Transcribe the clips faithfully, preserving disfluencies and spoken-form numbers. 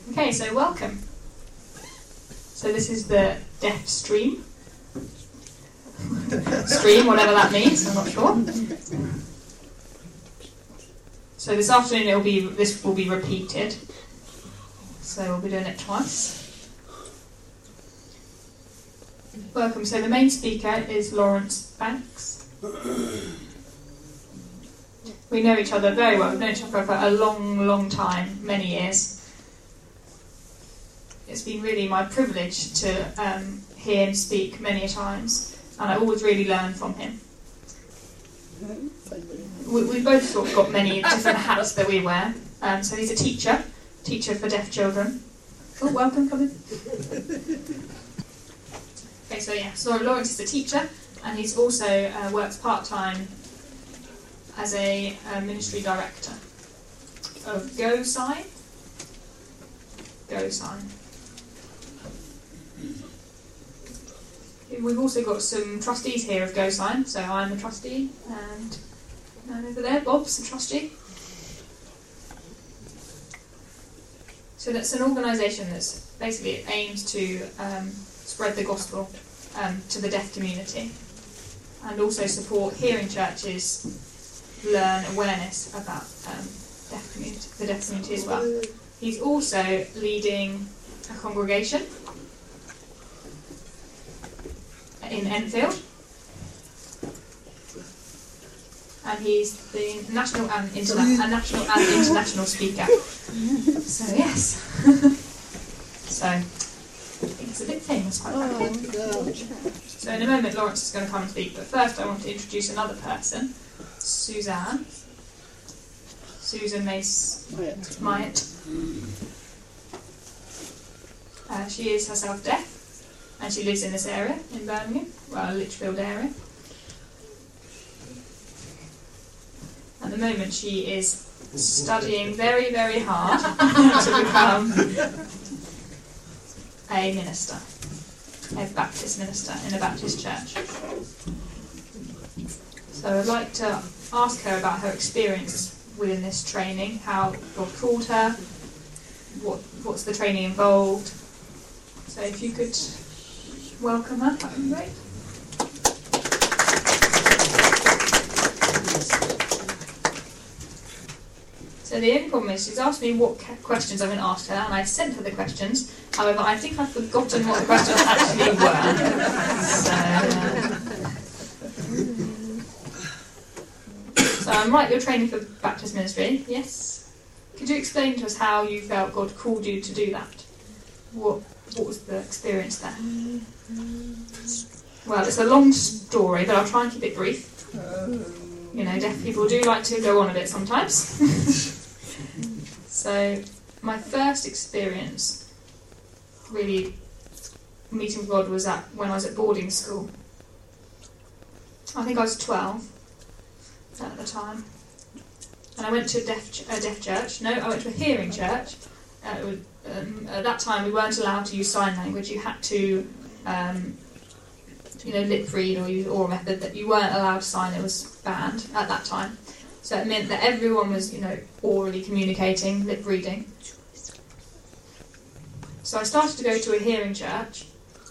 Okay, so welcome. So this is the deaf stream. Stream, whatever that means, I'm not sure. So this afternoon it'll be this will be repeated. So we'll be doing it twice. Welcome. So the main speaker is Lawrence Banks. We know each other very well. We've known each other for a long, long time, many years. It's been really my privilege to um, hear him speak many times, and I always really learn from him. We, we both sort of got many different hats that we wear. Um, so he's a teacher, teacher for deaf children. Oh, welcome, come in. Okay, so yeah, so Lawrence is a teacher, and he's also uh, works part-time as a uh, ministry director of Go Sign. Go Sign. We've also got some trustees here of Go Sign, so I'm a trustee, and man over there, Bob's a trustee. So that's an organisation that's basically aimed to um, spread the gospel um, to the deaf community, and also support hearing churches learn awareness about um, deaf community, the deaf community as well. He's also leading a congregation in Enfield, and he's the national and interna- a national and international speaker. So yes, so I think it's a bit famous, quite frankly. So in a moment, Lawrence is going to come and speak, but first I want to introduce another person, Suzanne. Susan Mace Myatt. Uh, she is herself deaf, and she lives in this area, in Birmingham, well, Lichfield area. At the moment she is studying very, very hard to become a minister, a Baptist minister in a Baptist church. So I'd like to ask her about her experience within this training, how God called her, what what's the training involved. So if you could welcome her, that would be great. So the only problem is she's asked me what questions I'm going to ask her, and I sent her the questions. However, I think I've forgotten what the questions actually were. So, uh, so I'm right, you're training for Baptist ministry, yes? Could you explain to us how you felt God called you to do that? What what was the experience there? Well, it's a long story, but I'll try and keep it brief. You know, deaf people do like to go on a bit sometimes. So, my first experience really meeting with God was at when I was at boarding school. I think I was twelve at the time. And I went to a deaf, ch- a deaf church. No, I went to a hearing church. Uh, it was, um, at that time, we weren't allowed to use sign language. You had to, um, you know, lip read or use oral method. That you weren't allowed to sign. It was banned at that time. So it meant that everyone was, you know, orally communicating, lip reading. So I started to go to a hearing church.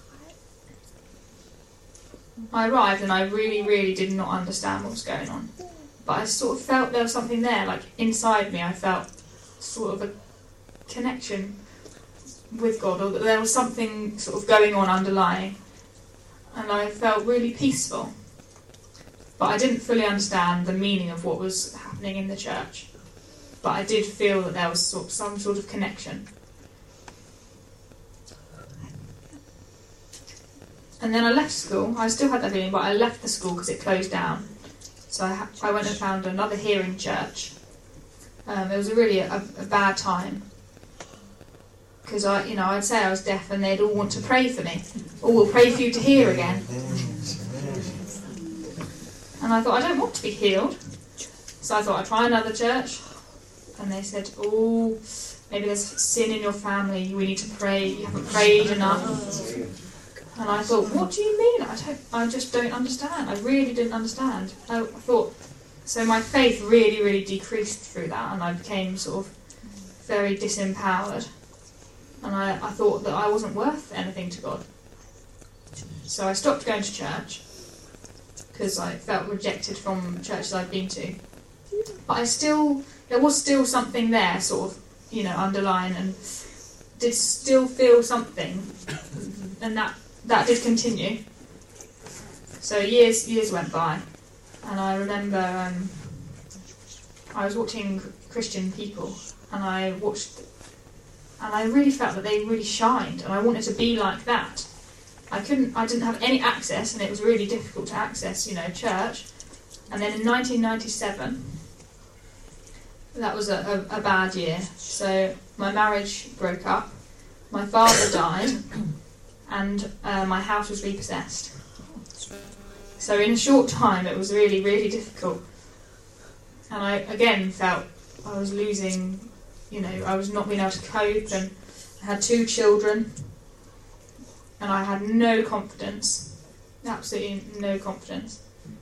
I arrived and I really, really did not understand what was going on. But I sort of felt there was something there, like inside me I felt sort of a connection with God, or that there was something sort of going on underlying. And I felt really peaceful. But I didn't fully understand the meaning of what was happening in the church. But I did feel that there was sort of some sort of connection. And then I left school. I still had that feeling, but I left the school because it closed down. So I, ha- I went and found another hearing church. Um, it was a really a, a bad time. Because I, you know, I'd say I was deaf and they'd all want to pray for me. Or we'll pray for you to hear again. And I thought, I don't want to be healed. So I thought, I'd try another church. And they said, oh, maybe there's sin in your family. We need to pray. You haven't prayed enough. And I thought, what do you mean? I don't. I just don't understand. I really didn't understand. I, I thought, so my faith really, really decreased through that. And I became sort of very disempowered. And I, I thought that I wasn't worth anything to God. So I stopped going to church because I felt rejected from churches I'd been to. But I still, there was still something there, sort of, you know, underlying, and did still feel something, and that that did continue. So years years went by, and I remember um, I was watching Christian people, and I watched, and I really felt that they really shined, and I wanted to be like that. I couldn't, I didn't have any access, and it was really difficult to access, you know, church. And then in nineteen ninety-seven, that was a, a, a bad year. So my marriage broke up, my father died, and uh, my house was repossessed. So in a short time, it was really, really difficult. And I again felt I was losing, you know, I was not being able to cope, and I had two children, and I had no confidence, absolutely no confidence.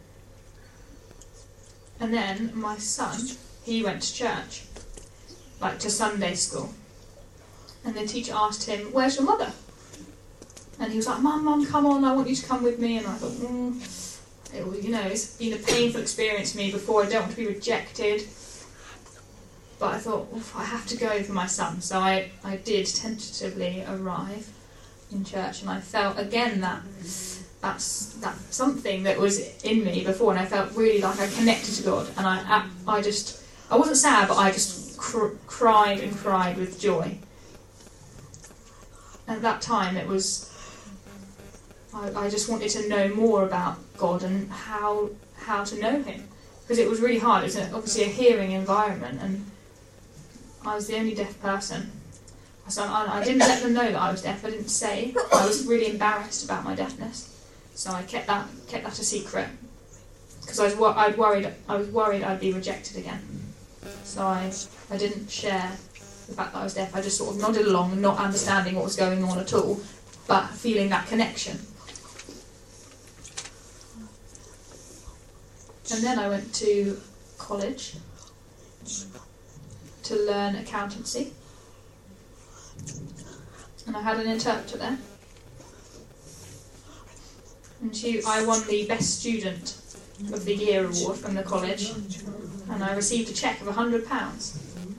And then my son, he went to church, like to Sunday school. And the teacher asked him, "Where's your mother?" And he was like, "Mum, Mum, come on, I want you to come with me." And I thought, mm, it was, you know, it's been a painful experience for me before. I don't want to be rejected. But I thought, oof, I have to go for my son. So I, I did tentatively arrive in church, and I felt again that that's that something that was in me before, and I felt really like I connected to God, and I I just I wasn't sad, but I just cr- cried and cried with joy. At that time, it was I, I just wanted to know more about God and how how to know Him, because it was really hard. It was a, obviously a hearing environment, and I was the only deaf person. So I, I didn't let them know that I was deaf. I didn't say. I was really embarrassed about my deafness. So I kept that kept that a secret, because I was I'd worried I was worried I'd be rejected again. So I I didn't share the fact that I was deaf. I just sort of nodded along, not understanding what was going on at all, but feeling that connection. And then I went to college to learn accountancy, and I had an interpreter there. And she, I won the Best Student of the Year award from the college, and I received a cheque of one hundred pounds.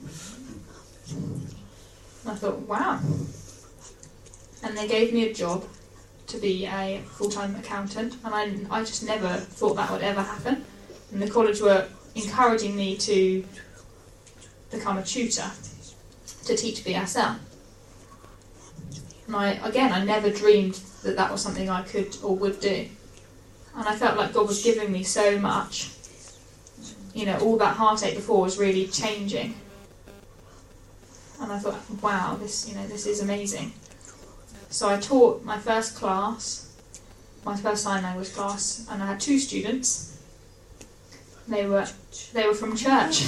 And I thought, wow. And they gave me a job to be a full-time accountant, and I, I just never thought that would ever happen. And the college were encouraging me to become a tutor, to teach B S L. And I, again, I never dreamed that that was something I could or would do. And I felt like God was giving me so much. You know, all that heartache before was really changing. And I thought, wow, this, you know, this is amazing. So I taught my first class, my first sign language class, and I had two students. They were they were from church.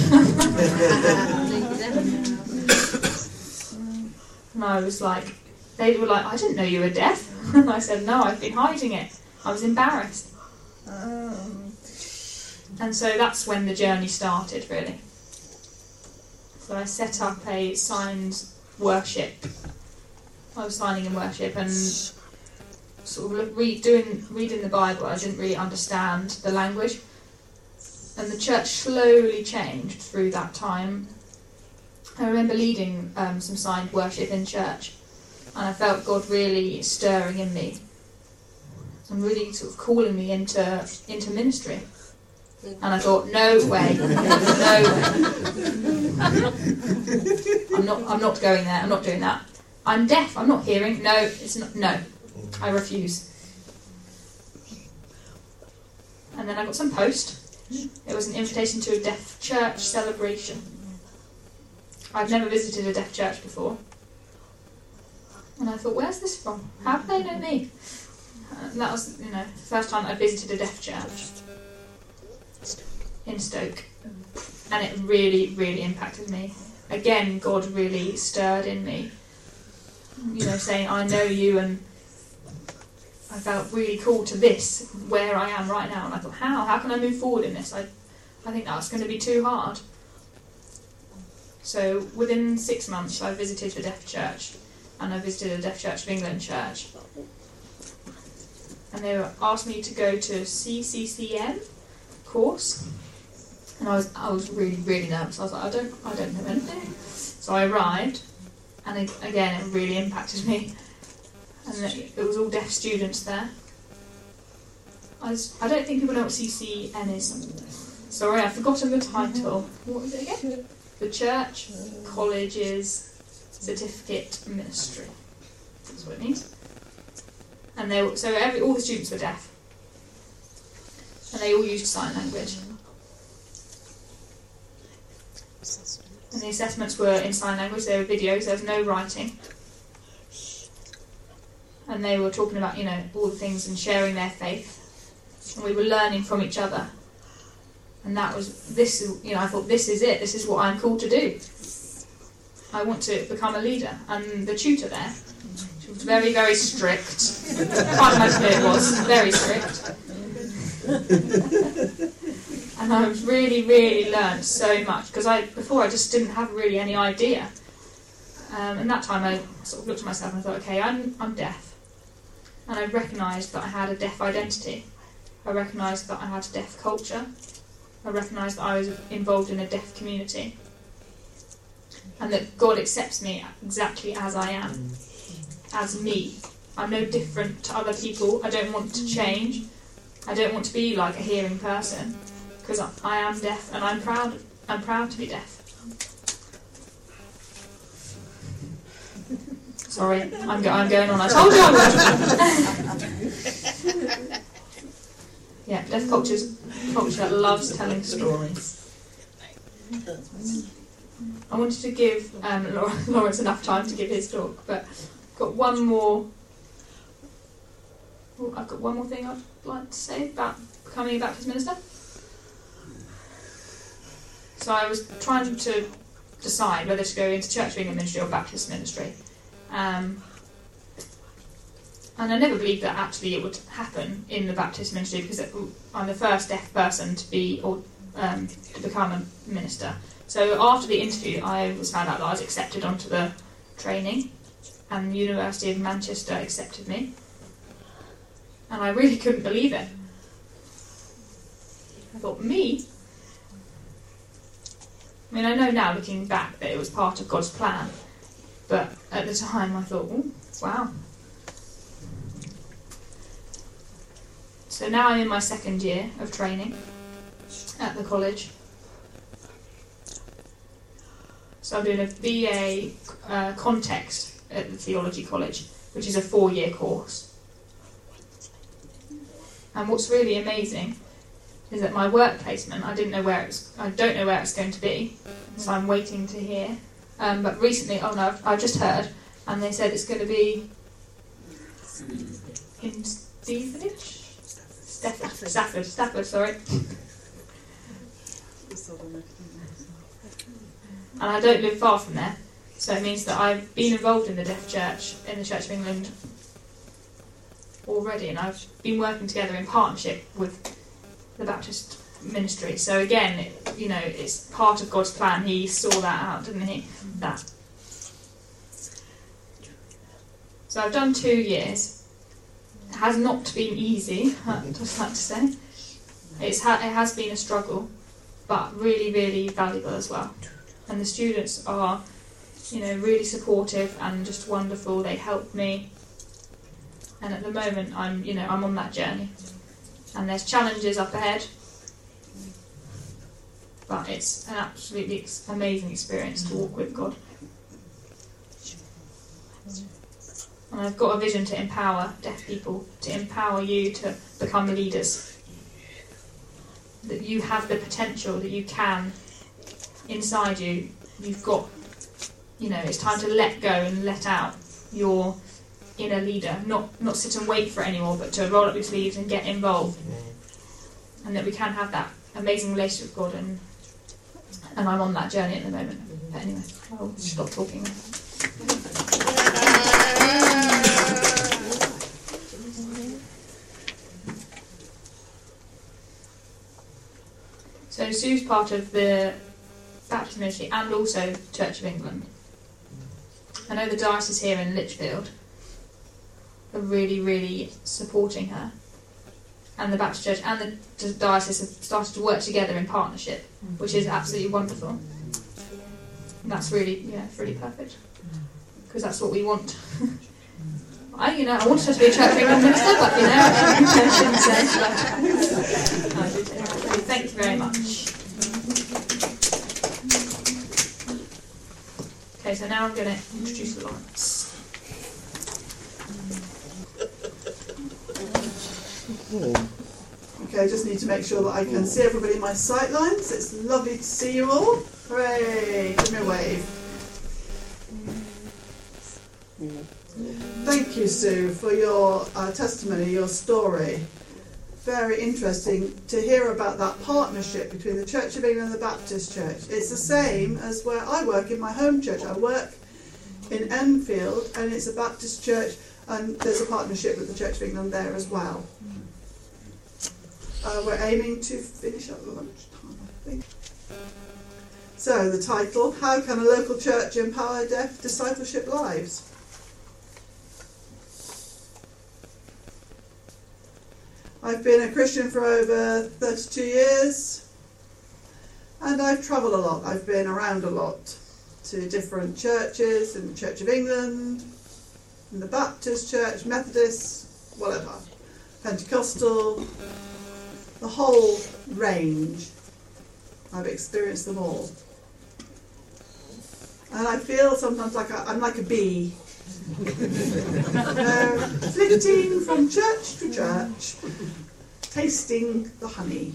And I was like, they were like, "I didn't know you were deaf." And I said, "No, I've been hiding it. I was embarrassed." Um, and so that's when the journey started, really. So I set up a signed worship. I was signing in worship and sort of read, doing reading the Bible. I didn't really understand the language. And the church slowly changed through that time. I remember leading um, some signed worship in church, and I felt God really stirring in me and really sort of calling me into into ministry. And I thought, no way, no way. I'm not. I'm not going there. I'm not doing that. I'm deaf. I'm not hearing. No, it's not. No, I refuse. And then I got some post. It was an invitation to a deaf church celebration. I'd never visited a deaf church before. And I thought, where's this from? How do they know me? And that was, you know, the first time I visited a deaf church in Stoke. And it really, really impacted me. Again, God really stirred in me. You know, saying, I know you, and I felt really called to this, where I am right now. And I thought, how? How can I move forward in this? I, I think that's going to be too hard. So within six months, I visited a deaf church. and I visited a Deaf Church of England church. And they were, asked me to go to a C C C M course, and I was I was really really nervous. I was like, I don't I don't know anything. So I arrived, and it, again it really impacted me. And it, it was all deaf students there. I, was, I don't think people know what C C M is. Sorry, I've forgotten the title. What was it again? The Church College's Certificate Ministry. That's what it means. And they were, so every, all the students were deaf, and they all used sign language. And the assessments were in sign language. There were videos. There was no writing. And they were talking about, you know, all the things and sharing their faith. And we were learning from each other. And that was, this is, you know, I thought, this is it. This is what I'm called to do. I want to become a leader. And the tutor there, she was very, very strict. Can't imagine who it was. Very strict. And I was really, really learned so much. Because I before I just didn't have really any idea. Um, and that time I sort of looked at myself and I thought, okay, I'm I'm deaf. And I recognised that I had a deaf identity. I recognised that I had a deaf culture. I recognised that I was involved in a deaf community. And that God accepts me exactly as I am. As me. I'm no different to other people. I don't want to change. I don't want to be like a hearing person. Because I, I am deaf and I'm proud. I'm proud to be deaf. Sorry, I'm, go- I'm going on. I told you I would. Yeah, deaf culture's culture that loves telling stories. I wanted to give um, Lawrence enough time to give his talk, but I've got one more. Oh, I've got one more thing I'd like to say about becoming a Baptist minister. So I was trying to decide whether to go into Church of England ministry or Baptist ministry. Um, and I never believed that actually it would happen in the Baptist ministry because it, I'm the first deaf person to be or um, to become a minister. So after the interview, I was found out that I was accepted onto the training, and the University of Manchester accepted me, and I really couldn't believe it. I thought, me? I mean, I know now, looking back, that it was part of God's plan. But at the time I thought, oh, wow. So now I'm in my second year of training at the college. So I'm doing a B A uh, context at the Theology College, which is a four-year course. And what's really amazing is that my work placement, I didn't know where it's, I don't know where it's going to be, so I'm waiting to hear. Um, but recently, oh no, I've, I've just heard, and they said it's going to be in Stevenage? Stafford. Stafford, Stafford, sorry. And I don't live far from there, so it means that I've been involved in the Deaf Church, in the Church of England already, and I've been working together in partnership with the Baptist ministry. So again, it, you know, it's part of God's plan. He saw that out, didn't he? That. So I've done two years. It has not been easy, I'd just like to say. It's ha- it has been a struggle, but really, really valuable as well. And the students are, you know, really supportive and just wonderful. They help me. And at the moment, I'm, you know, I'm on that journey. And there's challenges up ahead. But it's an absolutely amazing experience to walk with God. And I've got a vision to empower deaf people, to empower you to become leaders. That you have the potential, that you can, inside you, you've got, you know, it's time to let go and let out your inner leader. Not, not sit and wait for it anymore, but to roll up your sleeves and get involved. And that we can have that amazing relationship with God, and and I'm on that journey at the moment. But anyway, I'll stop talking now. So Sue's part of the Baptist ministry and also Church of England. I know the diocese here in Lichfield are really, really supporting her, and the Baptist Church and the diocese have started to work together in partnership, which is absolutely wonderful. And that's really, yeah, it's really perfect, because that's what we want. I, you know, I wanted her to be a Church of England minister, but you know, I shouldn't say. But I do take that. So thank you very much. Okay, so now I'm going to introduce Lawrence. Okay, I just need to make sure that I can see everybody in my sight lines. It's lovely to see you all. Hooray! Give me a wave. Thank you, Sue, for your uh, testimony, your story. Very interesting to hear about that partnership between the Church of England and the Baptist Church. It's the same as where I work in my home church. I work in Enfield, and it's a Baptist church, and there's a partnership with the Church of England there as well. Uh, we're aiming to finish at lunchtime, I think. So, the title, How Can a Local Church Empower Deaf Discipleship Lives? I've been a Christian for over thirty-two years, and I've travelled a lot. I've been around a lot to different churches, in the Church of England, in the Baptist Church, Methodist, whatever, Pentecostal, the whole range. I've experienced them all. And I feel sometimes like I, I'm like a bee. uh, flitting from church to church, tasting the honey.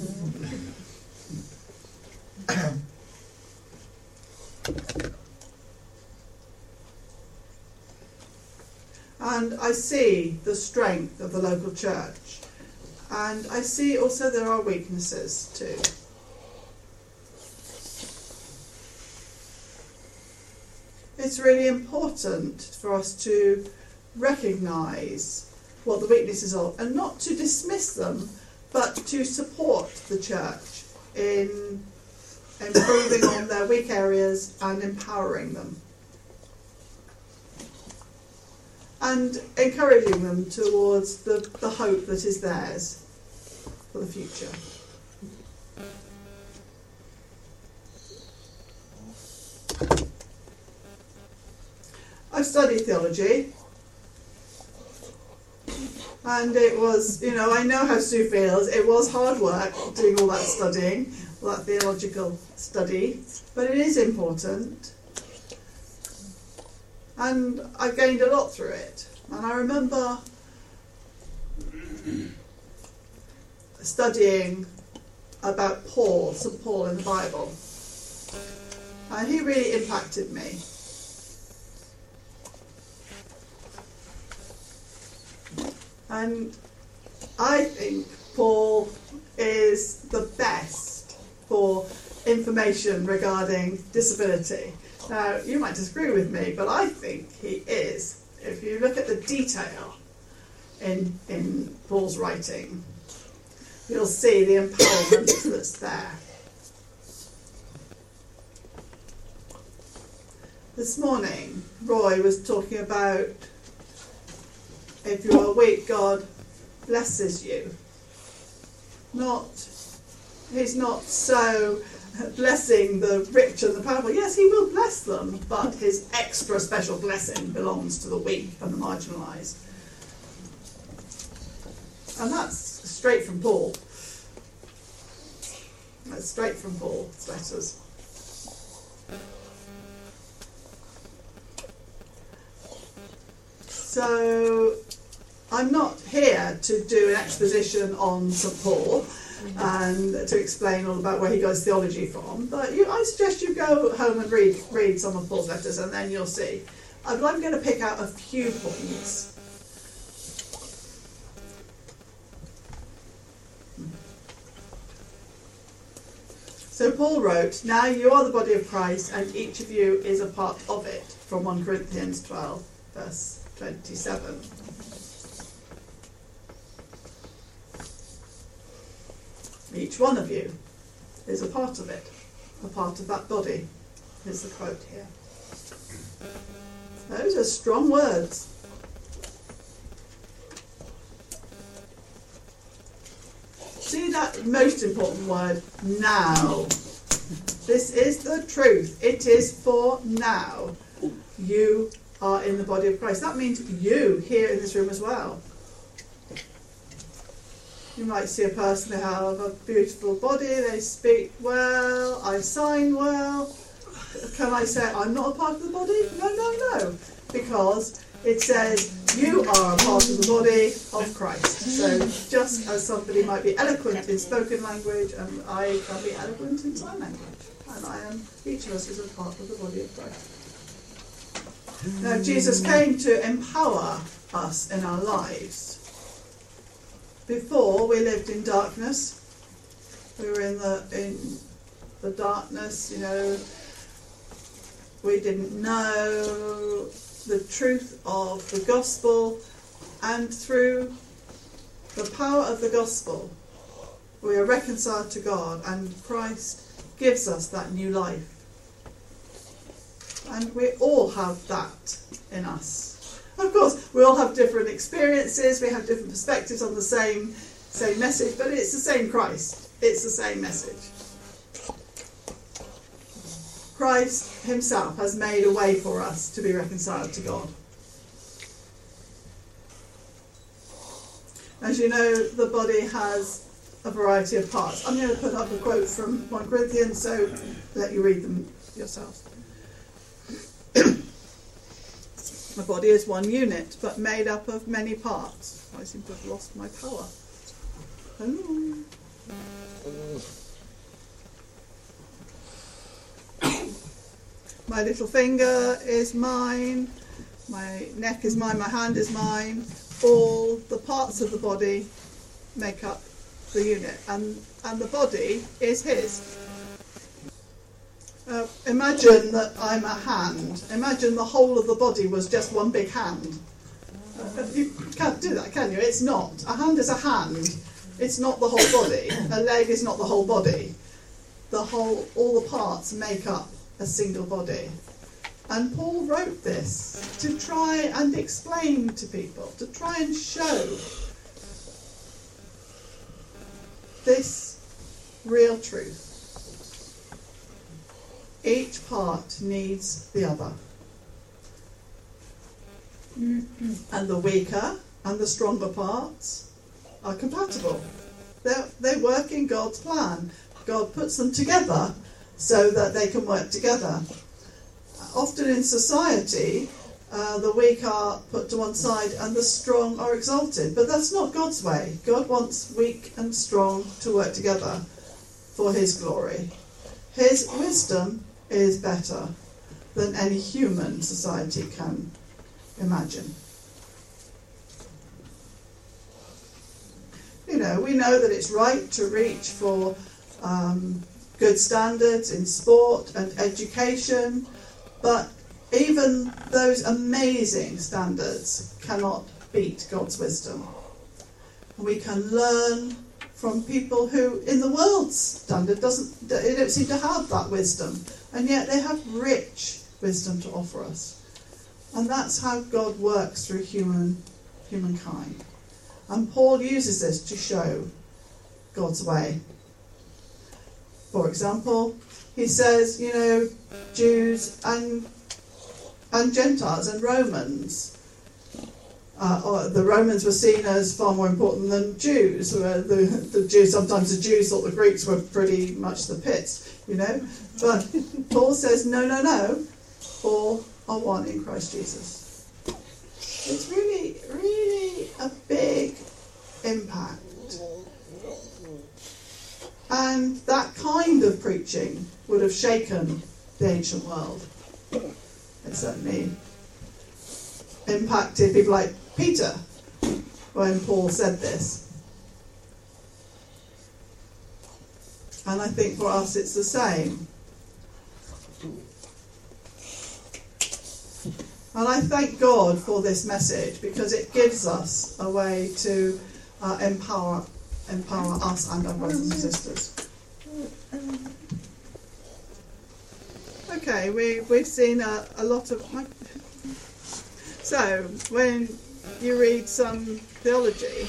And I see the strength of the local church, and I see also there are weaknesses too. It's really important for us to recognise what the weaknesses are, and not to dismiss them, but to support the church in improving on their weak areas and empowering them, and encouraging them towards the, the hope that is theirs for the future. I've studied theology, and it was, you know, I know how Sue feels. It was hard work doing all that studying, all that theological study, but it is important, and I've gained a lot through it. And I remember studying about Paul, Saint Paul in the Bible, and he really impacted me. And I think Paul is the best for information regarding disability. Now, you might disagree with me, but I think he is. If you look at the detail in, in Paul's writing, you'll see the empowerment that's there. This morning, Roy was talking about if you are weak, God blesses you. Not, he's not so blessing the rich and the powerful. Yes, he will bless them, but his extra special blessing belongs to the weak and the marginalised. And that's straight from Paul. That's straight from Paul's letters. So I'm not here to do an exposition on Saint Paul and to explain all about where he got his theology from, but you, I suggest you go home and read read some of Paul's letters, and then you'll see. I'm going to pick out a few points. So Paul wrote, "Now you are the body of Christ, and each of you is a part of it," from First Corinthians twelve, verse twenty-seven. Each one of you is a part of it, a part of that body, is the quote here. Those are strong words. See that most important word, now. This is the truth. It is for now. You are in the body of Christ. That means you here in this room as well. You might see a person, they have a beautiful body, they speak well, I sign well. Can I say I'm not a part of the body? No, no, no. Because it says you are a part of the body of Christ. So just as somebody might be eloquent in spoken language, and I can be eloquent in sign language. And I am, each of us is a part of the body of Christ. Now Jesus came to empower us in our lives. Before we lived in darkness. We were in the in the darkness, you know. We didn't know the truth of the gospel, and through the power of the gospel we are reconciled to God, and Christ gives us that new life. And we all have that in us. Of course, we all have different experiences, we have different perspectives on the same same message, but it's the same Christ. It's the same message. Christ himself has made a way for us to be reconciled to God. As you know, the body has a variety of parts. I'm going to put up a quote from First Corinthians, so let you read them yourselves. The body is one unit, but made up of many parts. I seem to have lost my power. Oh. My little finger is mine, my neck is mine, my hand is mine. All the parts of the body make up the unit, and, and the body is his. Uh, imagine that I'm a hand. Imagine the whole of the body was just one big hand. Uh, you can't do that, can you? It's not. A hand is a hand. It's not the whole body. A leg is not the whole body. The whole, all the parts make up a single body. And Paul wrote this to try and explain to people, to try and show this real truth. Each part needs the other. And the weaker and the stronger parts are compatible. They're, they work in God's plan. God puts them together so that they can work together. Often in society, uh, the weak are put to one side and the strong are exalted. But that's not God's way. God wants weak and strong to work together for his glory. His wisdom is better than any human society can imagine. You know, we know that it's right to reach for um, good standards in sport and education, but even those amazing standards cannot beat God's wisdom. We can learn from people who, in the world's standard, doesn't they don't seem to have that wisdom, and yet they have rich wisdom to offer us. And that's how God works through human humankind. And Paul uses this to show God's way. For example, he says, you know, Jews and and Gentiles and Romans. Uh, or the Romans were seen as far more important than Jews. The, the Jews, sometimes the Jews thought the Greeks were pretty much the pits, you know. But Paul says, no, no, no, all are one in Christ Jesus. It's really, really a big impact. And that kind of preaching would have shaken the ancient world. It certainly impacted people like Peter when Paul said this. And I think for us it's the same. And I thank God for this message because it gives us a way to uh, empower empower us and our brothers and sisters. Okay, we, we've seen a, a lot of... My, So, when you read some theology,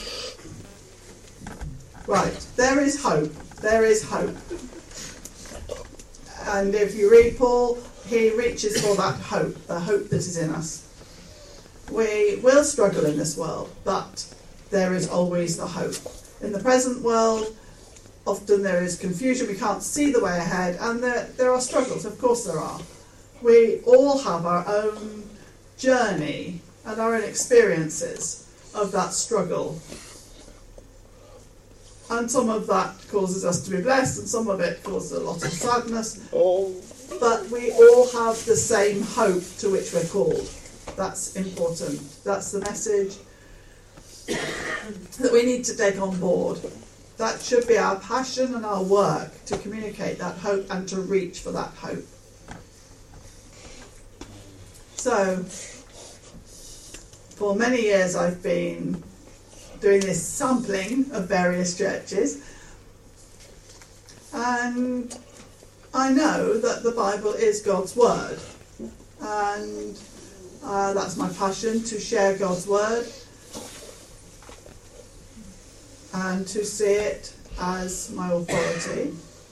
right, there is hope. There is hope. And if you read Paul, he reaches for that hope, the hope that is in us. We will struggle in this world, but there is always the hope. In the present world, often there is confusion, we can't see the way ahead, and there, there are struggles, of course there are. We all have our own journey and our own experiences of that struggle. And some of that causes us to be blessed, and some of it causes a lot of sadness. Oh. But we all have the same hope to which we're called. That's important. That's the message that we need to take on board. That should be our passion and our work, to communicate that hope and to reach for that hope. So, for many years I've been doing this sampling of various churches, and I know that the Bible is God's Word, and uh, that's my passion, to share God's Word and to see it as my authority.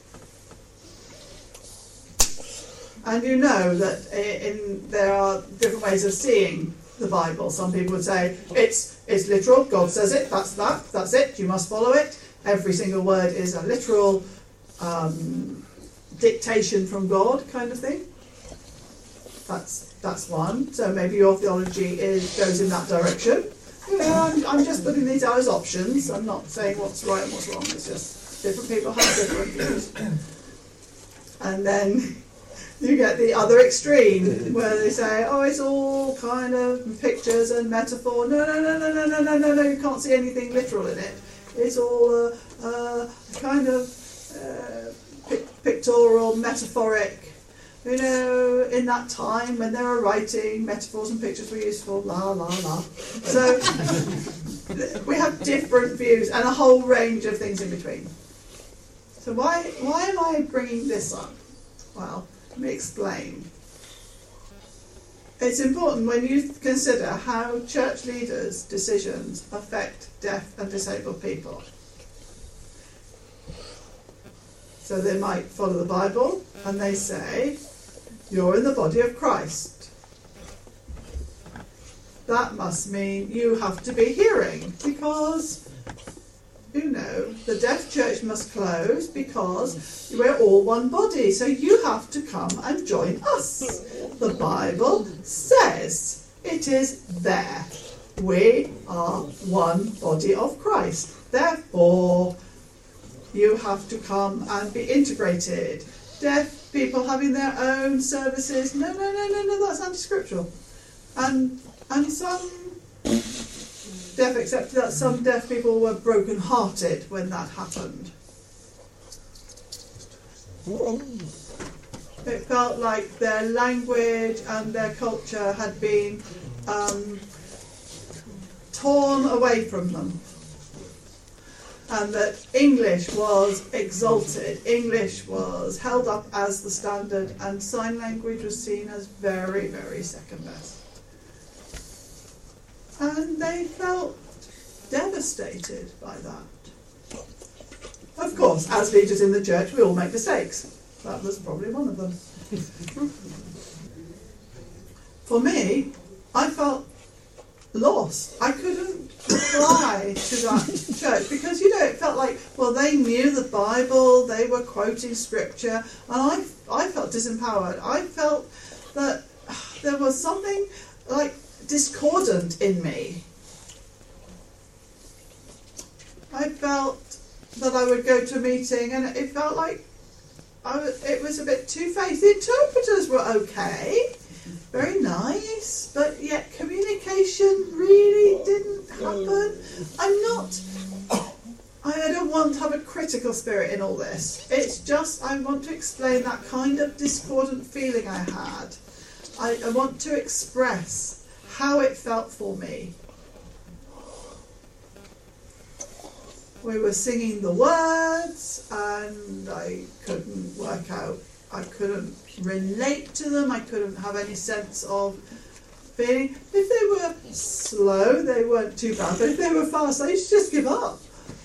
And you know that in, there are different ways of seeing the Bible. Some people would say it's it's literal, God says it, that's that, that's it, you must follow it. Every single word is a literal um, dictation from God kind of thing. That's that's one. So maybe your theology is goes in that direction. You know, I'm, I'm just putting these out as options. I'm not saying what's right and what's wrong. It's just different people have different views. And then you get the other extreme where they say, oh, it's all kind of pictures and metaphor. No, no, no, no, no, no, no, no, no, you can't see anything literal in it. It's all a, a kind of uh, pic- pictorial, metaphoric. You know, in that time when they were writing, metaphors and pictures were useful, la, la, la. So we have different views and a whole range of things in between. So why why am I bringing this up? Well, let me explain. It's important when you consider how church leaders' decisions affect deaf and disabled people. So they might follow the Bible and they say, you're in the body of Christ. That must mean you have to be hearing, because, you know, the deaf church must close because we're all one body, so you have to come and join us. The Bible says it is there. We are one body of Christ. Therefore, you have to come and be integrated. Deaf people having their own services. No, no, no, no, no, that's anti-scriptural. And and some deaf accepted that some deaf people were broken-hearted when that happened. It felt like their language and their culture had been um, torn away from them. And that English was exalted, English was held up as the standard, and sign language was seen as very, very second best. And they felt devastated by that. Of course, as leaders in the church, we all make mistakes. That was probably one of them. For me, I felt lost. I couldn't reply to that church because, you know, it felt like, well, they knew the Bible, they were quoting scripture, and I, I felt disempowered. I felt that there was something like discordant in me. I felt that I would go to a meeting and it felt like I was, it was a bit two-faced. The interpreters were okay, very nice, but yet communication really didn't happen. I'm not, I don't want to have a critical spirit in all this. It's just I want to explain that kind of discordant feeling I had. I, I want to express how it felt for me. We were singing the words and I couldn't work out, I couldn't relate to them, I couldn't have any sense of feeling. If they were slow, they weren't too bad, but if they were fast, they should just give up.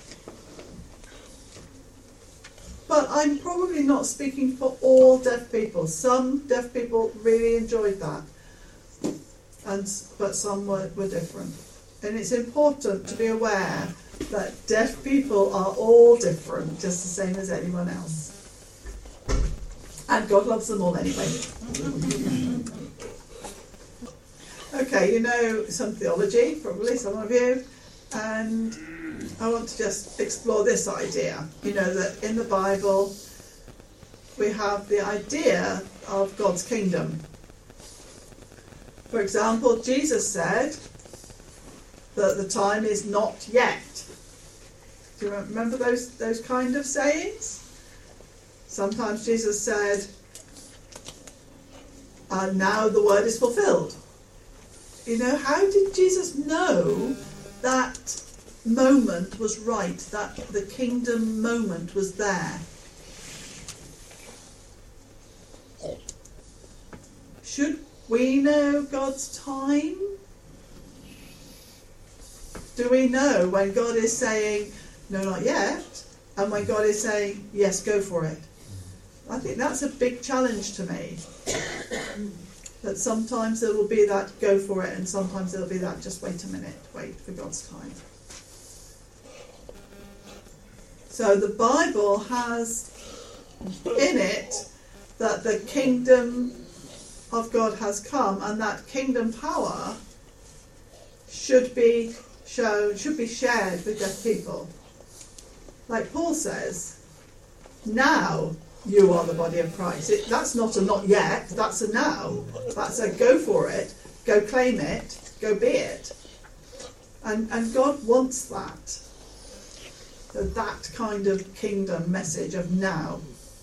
But I'm probably not speaking for all deaf people. Some deaf people really enjoyed that, and but some were, were different. And it's important to be aware that deaf people are all different, just the same as anyone else. And God loves them all anyway. Okay, you know some theology, probably some of you, and I want to just explore this idea. You know that in the Bible we have the idea of God's kingdom. For example, Jesus said that the time is not yet. Do you remember those, those kind of sayings? Sometimes Jesus said, and now the word is fulfilled. You know, how did Jesus know that moment was right, that the kingdom moment was there? Should we know God's time? Do we know when God is saying, no, not yet, and when God is saying, yes, go for it? I think that's a big challenge to me. That sometimes there will be that go for it, and sometimes there will be that just wait a minute, wait for God's time. So the Bible has in it that the kingdom of God has come, and that kingdom power should be shown, should be shared with deaf people. Like Paul says, now you are the body of Christ. It, that's not a not yet, that's a now. That's a go for it, go claim it, go be it. And, and God wants that. So that kind of kingdom message of now.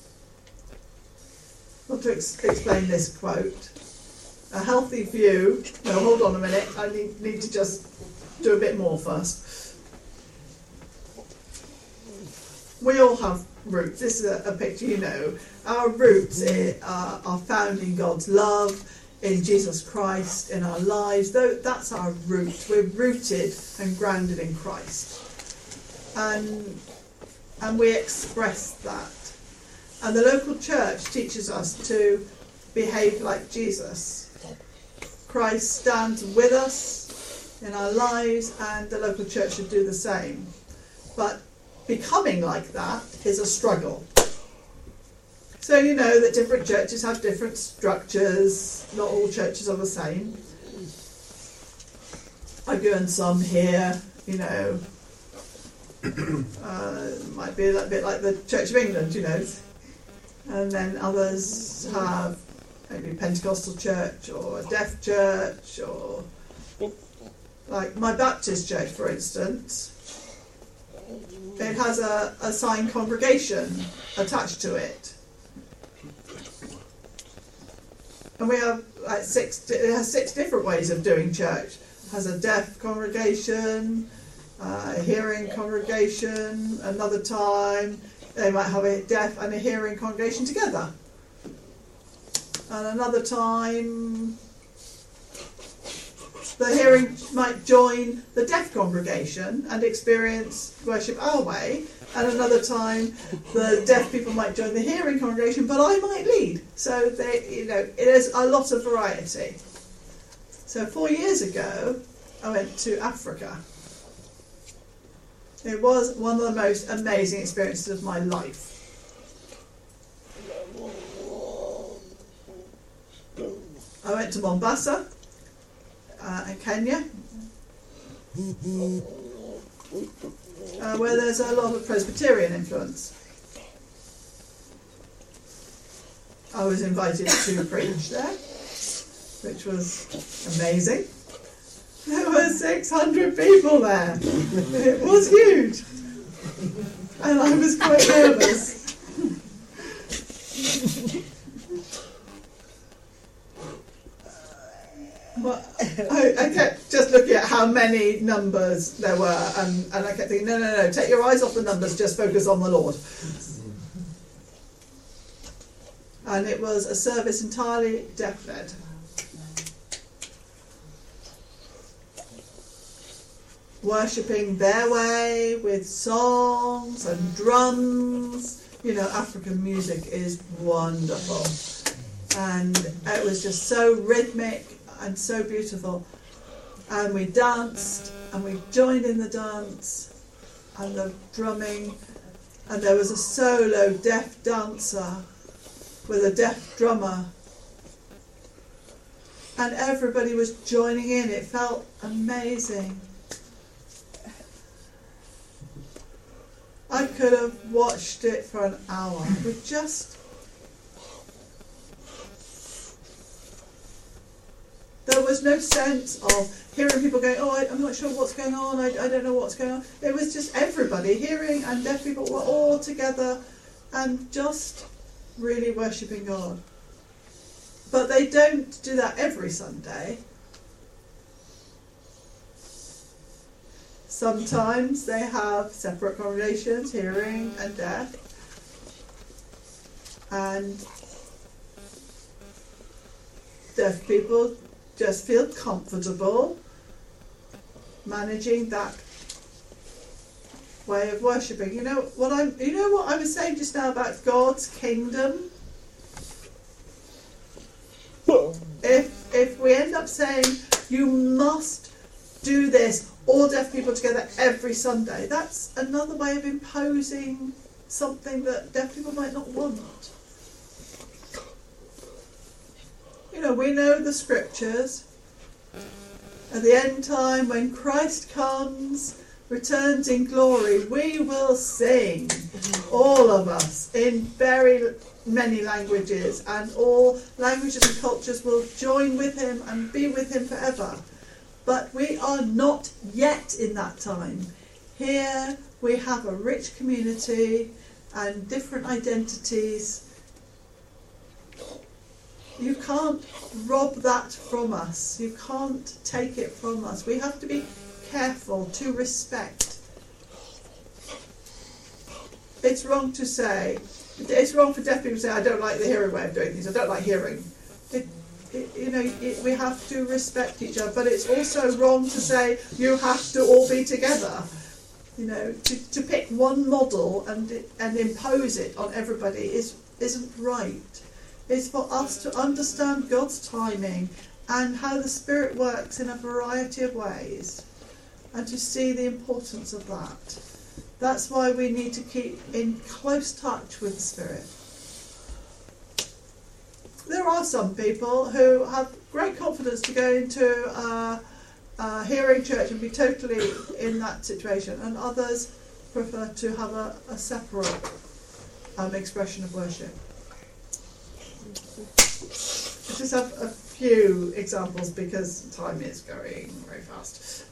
I want to ex- explain this quote. A healthy view, no, hold on a minute, I need, need to just do a bit more first. We all have roots. This is a, a picture, you know. Our roots are, are found in God's love, in Jesus Christ, in our lives. Though that's our root. We're rooted and grounded in Christ. And, and we express that. And the local church teaches us to behave like Jesus. Christ stands with us in our lives, and the local church should do the same. But becoming like that is a struggle. So you know that different churches have different structures. Not all churches are the same. I've given some here, you know. Uh, might be a little bit like the Church of England, you know. And then others have maybe a Pentecostal church or a deaf church, or like my Baptist church, for instance. It has a, a signed congregation attached to it. And we have like six, it has six different ways of doing church. It has a deaf congregation, uh, a hearing congregation, another time they might have a deaf and a hearing congregation together. And another time the hearing might join the deaf congregation and experience worship our way, and another time the deaf people might join the hearing congregation, but I might lead. So they, you know, it is a lot of variety. So four years ago, I went to Africa. It was one of the most amazing experiences of my life. I went to Mombasa, uh, in Kenya, uh, where there's a lot of Presbyterian influence. I was invited to preach there, which was amazing. There were six hundred people there. It was huge. And I was quite nervous. But I, I kept just looking at how many numbers there were, and, and I kept thinking, no, no, no, take your eyes off the numbers, just focus on the Lord. And it was a service entirely deaf-led. worshipping their way with songs and drums. You know, African music is wonderful. And it was just so rhythmic and so beautiful. And we danced and we joined in the dance and the drumming. And there was a solo deaf dancer with a deaf drummer. And everybody was joining in. It felt amazing. I could have watched it for an hour with just... There was no sense of hearing people going, oh, I, I'm not sure what's going on, I, I don't know what's going on. It was just everybody, hearing and deaf people were all together and just really worshipping God. But they don't do that every Sunday. Sometimes they have separate congregations, hearing and deaf. And deaf people just feel comfortable managing that way of worshipping. You know what I'm you know what I was saying just now about God's kingdom? If if we end up saying you must do this, all deaf people together every Sunday, that's another way of imposing something that deaf people might not want. You know, we know the scriptures. At the end time, when Christ comes, returns in glory, we will sing, all of us, in very many languages, and all languages and cultures will join with him and be with him forever. But we are not yet in that time. Here we have a rich community and different identities. You can't rob that from us. You can't take it from us. We have to be careful to respect. It's wrong to say, it's wrong for deaf people to say, I don't like the hearing way of doing things, I don't like hearing. It, it, you know, it, we have to respect each other, but it's also wrong to say, you have to all be together. You know, to, to pick one model and and impose it on everybody is, isn't right. It's for us to understand God's timing and how the Spirit works in a variety of ways, and to see the importance of that. That's why we need to keep in close touch with the Spirit. There are some people who have great confidence to go into a, a hearing church and be totally in that situation, and others prefer to have a, a separate um, expression of worship. I just have a few examples because time is going very fast.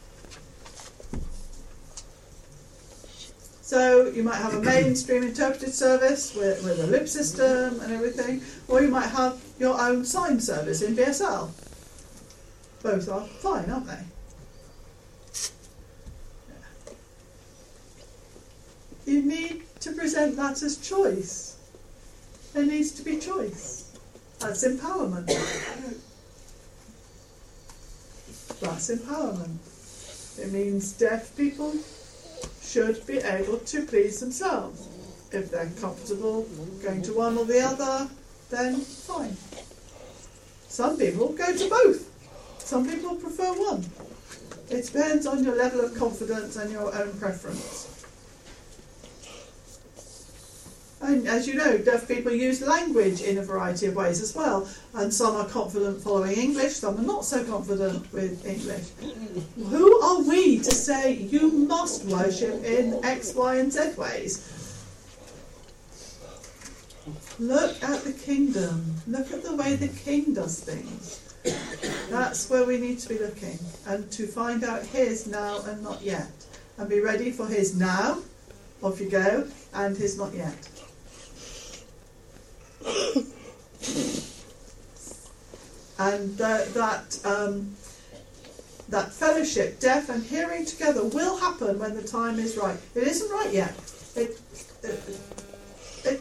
So you might have a mainstream interpreted service with, with a loop system and everything, or you might have your own sign service in B S L. Both are fine, aren't they? You need to present that as choice. There needs to be choice. That's empowerment. That's empowerment. It means deaf people should be able to please themselves. If they're comfortable going to one or the other, then fine. Some people go to both. Some people prefer one. It depends on your level of confidence and your own preference. And as you know, deaf people use language in a variety of ways as well. And some are confident following English, some are not so confident with English. Who are we to say you must worship in X, Y and Z ways? Look at the kingdom. Look at the way the king does things. That's where we need to be looking. And to find out his now and not yet. And be ready for his now, off you go, and his not yet. And uh, that um, that fellowship, deaf and hearing together, will happen when the time is right. It isn't right yet. It, it, it,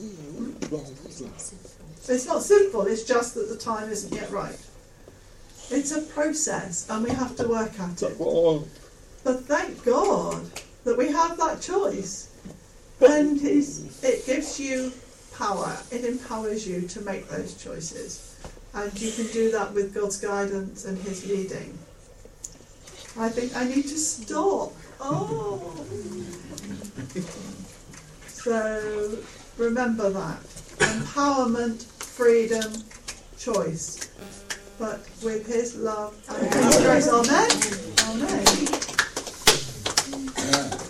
it's not sinful, it's just that the time isn't yet right. It's a process, and we have to work at it. Well, But thank God that we have that choice. And it's, it gives you power. It empowers you to make those choices. And you can do that with God's guidance and His leading. I think I need to stop. Oh. So remember that. Empowerment, freedom, choice. But with His love and His grace. Amen. Amen.